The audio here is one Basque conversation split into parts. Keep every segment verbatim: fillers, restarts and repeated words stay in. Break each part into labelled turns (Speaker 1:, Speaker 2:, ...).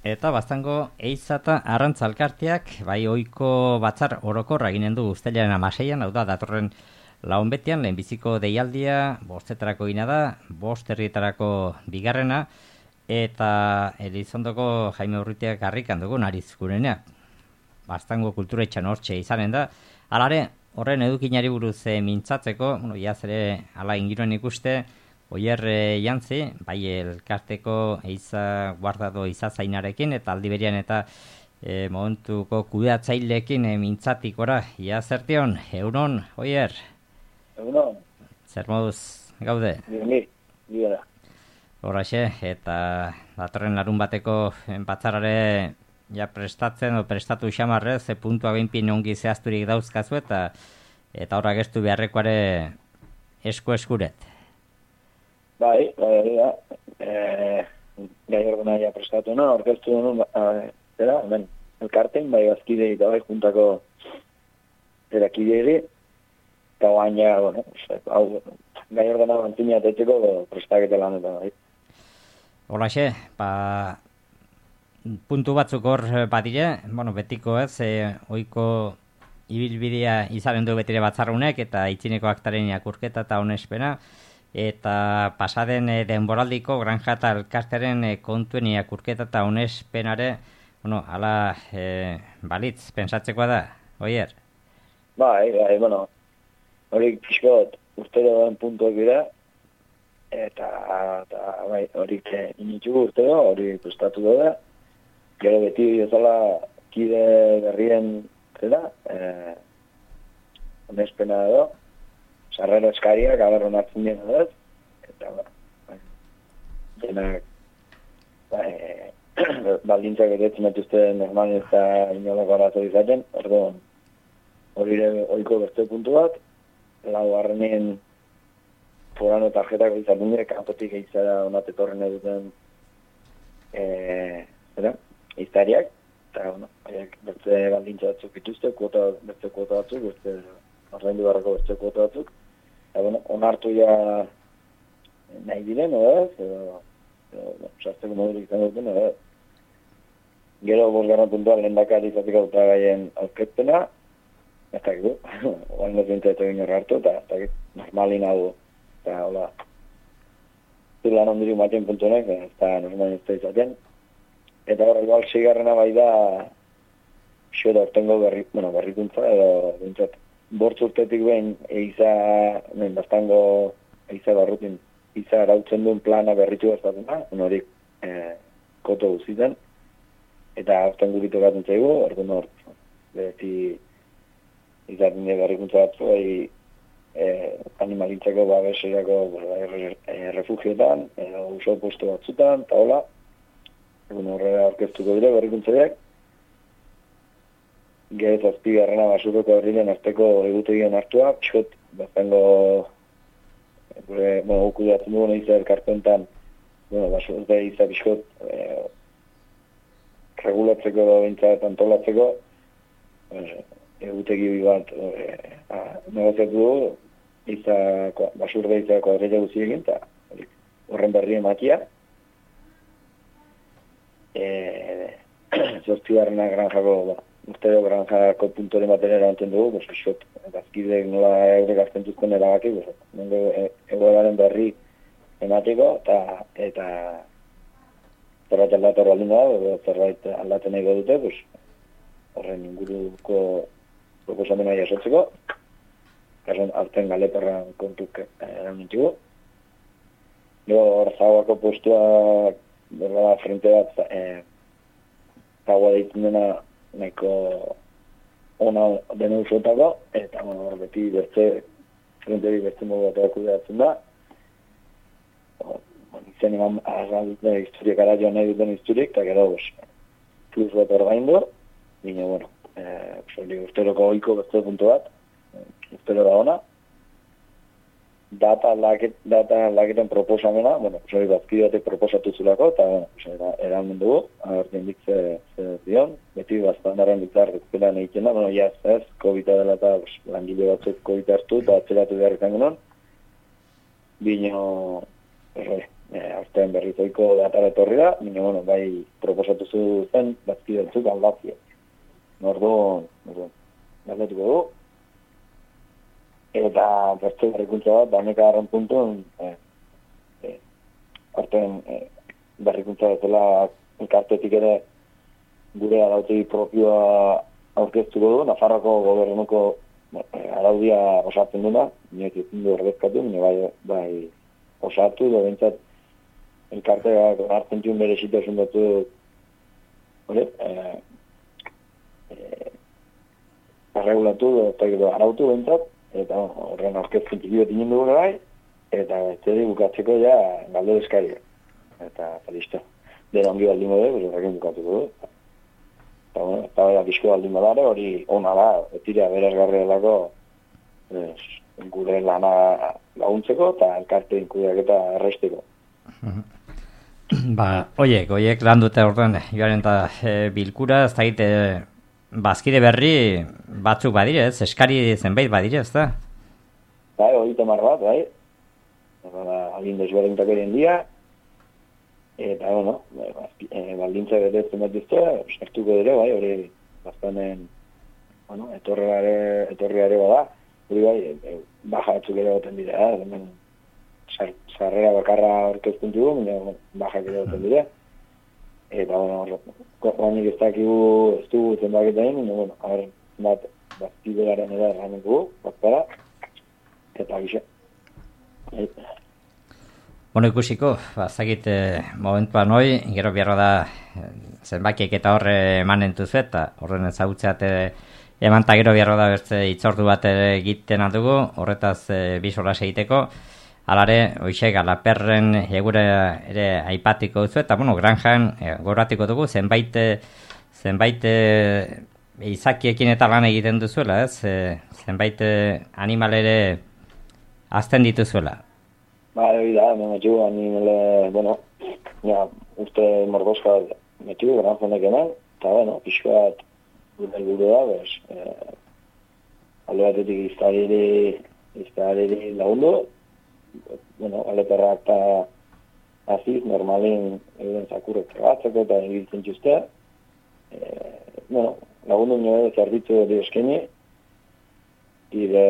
Speaker 1: Eta Baztango Ehiza eta Arrantza Elkarteak, bai ohiko batzar orokorra eginen du uztailaren hamaseian, hau da, datorren launbetian, lehenbiziko deialdia, bostetarako gina da, bost herrietarako bigarrena, eta Elizondoko Jaime Urrutiak harrikan dugu nariz gurenea. Baztango kulturetxan hortxe izanen da. Alare, horren edukinari buruz e, mintzatzeko, bueno, iaz ere ala ingiroen ikuste, Oier e, jantzi, bai elkarteko Ehiza guardado izazainarekin, eta aldi berian eta e, momentuko kudeatzailekin e, mintzatikora. Ia zertion, egunon, Oier?
Speaker 2: Egunon.
Speaker 1: Zer moduz gaude?
Speaker 2: Ni, ni da.
Speaker 1: Horraxe, eta datorren larun bateko batzarare ja prestatzen, o prestatu xamarrez, e, puntua behinpin ongi zehazturik dauzkazu, eta eta horra gestu beharrekoare esku eskuret.
Speaker 2: Bai, bai, da. Eh, gai ordena ja prestatu no, orkestu nuen, zera, hemen, elkarten, bai bazkidei eta bai juntako erakidei, eta baina, bueno, hau, gai ordena mantzina tetzeko prestakete lan eta bai.
Speaker 1: Horraxe, ba, puntu batzuk hor badire, bueno, betiko ez, e, oiko ibilbidea izanen du betire batzarrunek, eta itzineko aktaren irakurketa eta onespena, eta pasaden e, denboraldiko Granja eta Elkartearen e, kontuen irakurketa eta onespenare, bueno, ala e, balitz, pensatzekoa da, Oier?
Speaker 2: Bai, bai, bueno, hori pixkot urtero den puntuak dira, eta, eta bai, hori initzugu urtero, hori prestatu da, gero beti bezala kide berrien zera, eh, onespena edo, sarrero eskariak, agarron hartzen dien edaz, eta, ba, denak, ba, e, baldintzak eretzen etuzte normali eta inolako arazo izaten, orduan, hori ere oiko beste puntu bat, lau garrenien forano tarjetako izaten dira, kanpotik eizara onatetorren eduten, e, zera, iztariak, eta, bueno, beste baldintza batzuk ituzte, kuota, beste kuota batzuk, beste, ordaindu barrako beste kuota batzuk, eta, bueno, onartu ja nahi diren, edo, edo, edo, sartzeko modurik izan duten, edo. Gero bosgarren puntuan lehendakari izateko eta gaien aurkezpena, ez dakit du, oain ez bintu eta ginen hartu, eta ez dakit, normalin hau, eta hola, zilan ondirik maten puntunek, ez da normalin ez da izaten. Eta horre, igual, zigarrena bai da, xo da ortengo berri, bueno, berrikuntza, edo, bintzat, bortz urtetik behin Ehiza, ben, Baztango Ehiza barrutin, Ehiza arautzen duen plana berritu bazatena, honorik eh, koto guztiten, eta hartzen guritu gaten zaigu, orduan hor, beti izaten dira berrikuntza batzu, bai, eh, animalintzako babeserako eh, refugioetan, edo uso posto batzutan, eta hola, egun horrela orkestuko dira berrikuntzaiak, gero zazpi garrana basurroko herriren arteko egutegian hartua, pixkot, Baztango, gure, bueno, kudeatzen dugun Ehiza elkartentan, bueno, basurroko Ehiza pixkot, e, regulatzeko edo bintzat antolatzeko, e, egutegi bat e, negoziatu dugu, Ehiza, basurroko Ehiza kuadrilla guziekin, eta horren berri emakia. E, zazpi garrana Granjako, ba, urtero Granjako puntoren batera erantzen dugu, pues, xot, bazkidek nola eurek azten duzten erabaki, pues, nengo egoeraren berri emateko, eta eta zerbait aldatu baldin da, edo zerbait aldatzen nahi dute, pues, horren inguruko proposamena jasotzeko, kason hartzen galeperra kontuk eran nintugu. Gero hor zauako postua, berra frente bat, eh, zaua deitzen dena, nahiko ona dena usotako, eta bueno, hor beti bertze, frenteri bertze modu bat kudeatzen da. Izen eman azaldute historiak ara joan nahi duten historiak, eta gero, plus bat ordaindu, bine, bueno, eh, urteroko oiko bertze puntu bat, urtero da ona. Data laket, data laketen proposamena, bueno, hori bazkidate proposatu zulako, eta, bueno, eramen dugu, agertzen dik ze, ze zion, beti Baztandaren bitzar ezpelan egiten da, bueno, jaz ez, COVID-a dela eta pues, langile batzuk COVID hartu, eta atzeratu behar izan genuen, bino, hori, e, aurten berrizoiko datara etorri da, baina, bueno, bai proposatu zen bazkide batzuk aldatziek. Orduan, orduan, galdetuko du. Eta bertze berrikuntza bat, baneka garran puntun, e, e, aurten e, berrikuntza bezala elkartetik ere gure arautegi propioa aurkeztuko du, Nafarroko gobernuko araudia osatzen duna, inoek ezin du ordezkatu, baina bai, bai osatu, da bentsat elkarteak hartzen txun bere zitasun batu, hori, e, e, arregulatu, eta gero arautu bentsat, eta horren aurkezten txiki bat inen dugu bai, eta zede bukatzeko ja galde eskaria. Eta, eta listo. Dena ongi baldin bode, horrekin bukatuko du. Eta, bueno, eta bera bizko baldin badare, hori ona da, etira berazgarri delako gure lana laguntzeko eta elkarte inkudeak eta erresteko.
Speaker 1: Ba, oiek, oiek lan dute orduan, joaren eta e, bilkura, ez da egite, bazkide berri batzuk badire, ez? Eskari zenbait badire, ez da?
Speaker 2: Bai, hori temar bat, bai. Agin desberdintak erien dia, eta, bueno, e, baldintza betetzen bat dizte, sartuko dire, bai, hori bastanen, bueno, etorriare, etorriare bada, hori bai, e, baja batzuk ere goten dira, hemen sarrera bakarra orkezten dugu, baina bajak ere goten dira. Eta, bueno, guanik ez dakigu ez dugu zenbaketain, baina, bueno, haber, bat, bazkidegaren eda erranen dugu, batzara, eta gisa.
Speaker 1: Bueno, ikusiko, bazakit eh, momentuan hoi, gero biarra da eh, zenbakiek eta horre emanen duzu eta horren ezagutzeat eh, eman ta gero biarra da bertze itzordu bat egiten aldugu, horretaz eh, bisolas egiteko. Alare, hoxe, Galaperren egure ere aipatiko duzu, eta, bueno, granjan e, goratiko dugu, zenbait, zenbait e, izakiekin eta lan egiten duzuela, ez? E, zenbait animal ere azten dituzuela.
Speaker 2: Ba, hori da, me metxu animale, bueno, ja, uste mordoska metxu, granjonek eman, eta, bueno, pixko bat gure helburu da, bez, e, alde batetik iztariri, iztariri lagundu, bueno, aleperrak eta aziz, normalin egin zakurrek batzeko eta egiten txuzte. E, bueno, lagundu nire zerbitzu hori eskeni, ire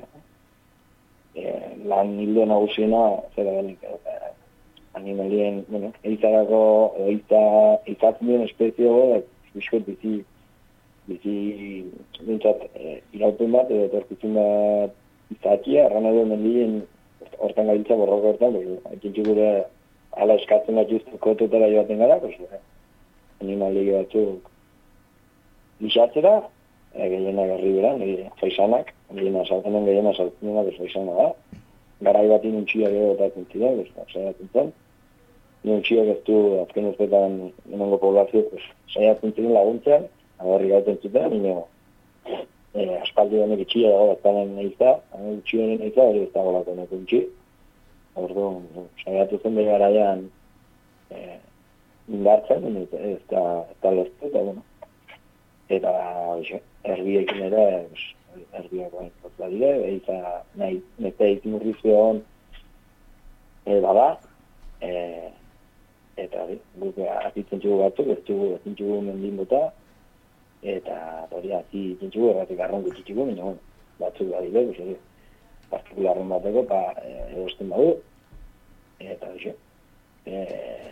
Speaker 2: e, lan hildo nagusiena, zera denik, e, animalien, bueno, eizarako, eiza, eizatzen duen espezio gara, bizkot bizi, bizi, bintzat, e, irauten bat, edo torkitzen bat izakia, erran edo mendien, hortan gabiltza borroko hortan, ekintxu gure ala eskatzen bat justu kotutela joaten gara, pues, animali batzuk lixatzera, e, gehiena garri beran, e, faisanak, gehiena saltenen, gehiena saltenen bat faisana da. Garai bat inuntxiak edo otatzen zira, saiatzen zen. Inuntxiak ez du azken urtetan enongo poblazio, pues, saiatzen ziren laguntzen, agarri gauten zuten, ino, E, aspaldi honek itxia dago baztanen eiza, itxi honen eiza hori ez dago lako neko itxi. Orduan, saiatu zen bere garaian e, indartzen, ez da, da lortu, eta bueno. Eta, oixe, erbiekin ere, erbiak bain zotza dire, eiza nahi, nete eiz murrizio hon e, bada, e, eta guk atitzen txugu batzuk, ez txugu, ez txugu mendin bota, eta hori hazi txintxugu erratik arron gutxitxugu, baina bueno, batzuk badile, guzti, partikularren bateko, pa egosten badu, eta guzti, e,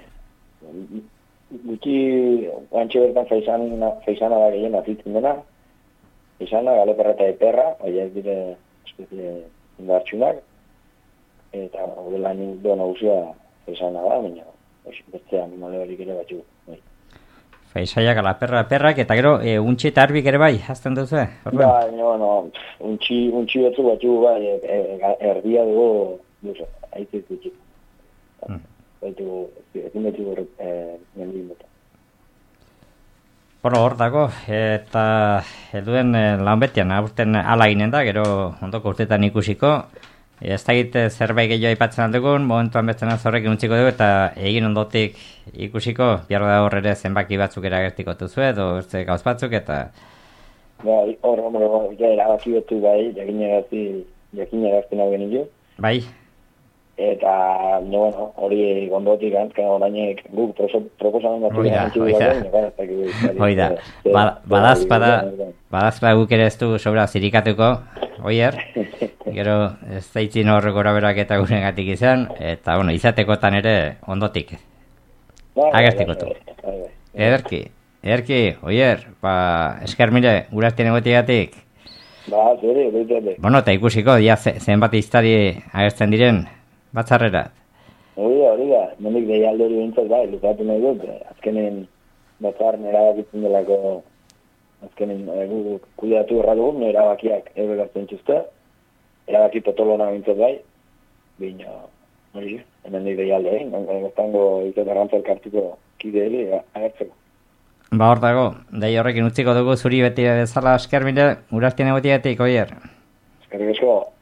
Speaker 2: gutxi, guantxe bertan faisana, faisana da gehien azitzen dena, faisana, galeperra eta eperra, horiek dire espezie indartxunak, eta hori lan doa nagusia faisana da, baina beste animale horik ere batxu.
Speaker 1: Faisaiak, Galaperra, perrak, eta gero, e, untxi eta arbik ere bai, hazten duzu, eh?
Speaker 2: Ba, no, no, untxi, untxi batzu batzu, bai, e, e, erdia dugu, duzu, haitzik gutxik. Mm. Baitu, ezin betzu horret, e, mendin bota.
Speaker 1: Bueno, hor dago, eta helduen lan betian, aurten ala ginen da, gero ondoko urtetan ikusiko, ez da egite zerbait gehiago aipatzen aldugun, momentuan betzen horrekin utziko dugu, eta egin ondotik ikusiko, behar da hor ere zenbaki batzuk eragertiko duzu edo ez gauz batzuk, eta...
Speaker 2: Ba, hor, hor, ja erabaki betu bai, jakin erazti, jakin erazten hau genio.
Speaker 1: Bai.
Speaker 2: eta, no, bueno, hori gondotik antzka orainek guk proposamen bat
Speaker 1: Oida, oida. Oida, badazpada, badazpada guk ere ez du sobra zirikatuko, oier, gero ez daitzin hor gora berak eta guregatik izan, eta, bueno, izatekotan ere ondotik. Agertikotu. Ederki, ederki, oier, ba, esker mire, urartien egotigatik.
Speaker 2: Ba, zuri, zuri.
Speaker 1: Bueno, eta ikusiko, ja, zenbat iztari agertzen diren, batzarrerat.
Speaker 2: Hori da, hori da. Nondik deialde hori bintzat, bai, luzatu nahi dut. Azkenen batzaren erabakitzen delako, azkenen egu kuidatu erra dugun, erabakiak eure gartzen txuzte. Erabaki potolona bintzat, bai. Bina, hori, hemen dik deialde, eh? Gaztango izat arrantzal kartuko kide hori agertzeko.
Speaker 1: Ba, hor dago, dei horrekin utziko dugu zuri beti bezala esker mire, urartien egotiatik, oier.
Speaker 2: Eskerrik asko.